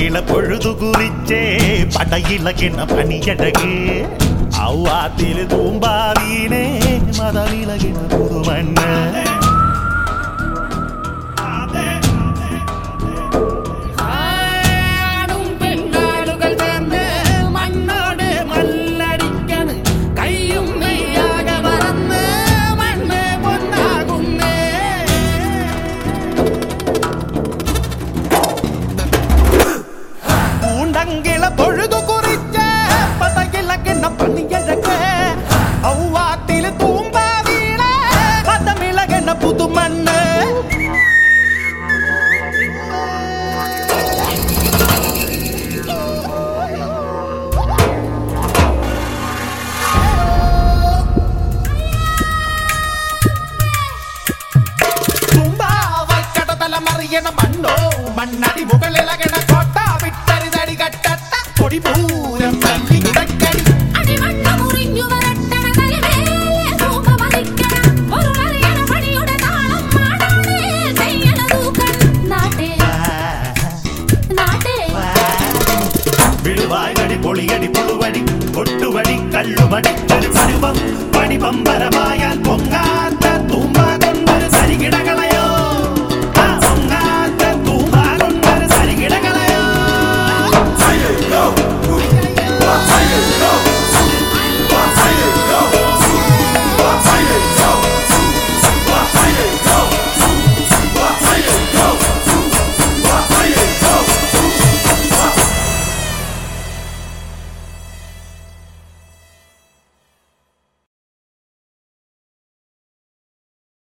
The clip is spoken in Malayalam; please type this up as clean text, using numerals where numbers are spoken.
പൂണ്ടങ്കിള പൊഴുതു കുറിച്ചേ പടയിളകിണ പണിയഴക് ഔവാത്തില് തൂമ്പാവീനെ മതവിളകിണ പുതുമണ്ണ് പൂണ്ടങ്കിള പൊഴുതു കുറിച്ച് പടയിളകിണ പണിയഴക് ഔവാത്തില് തൂമ്പാവീനെ മതവിളകിണ പുതുമണ്ണ് മറിയണ മണ്ണോ മണ്ണടി മുകളിലകണ കോട്ട വിട്ടരുതടി കട്ടത്ത കൊടി പൂരം തല്ലി കിടക്കടി വിടുവായടി പൊളിയടി പുളുവടി കൊട്ടുവടി കല്ലുവടി ചെറുപരുവം പണിപമ്പരമായാൽ പൊങ്ങാത്ത തൂമ്പ കൊണ്ടൊരു സരികിടകളെ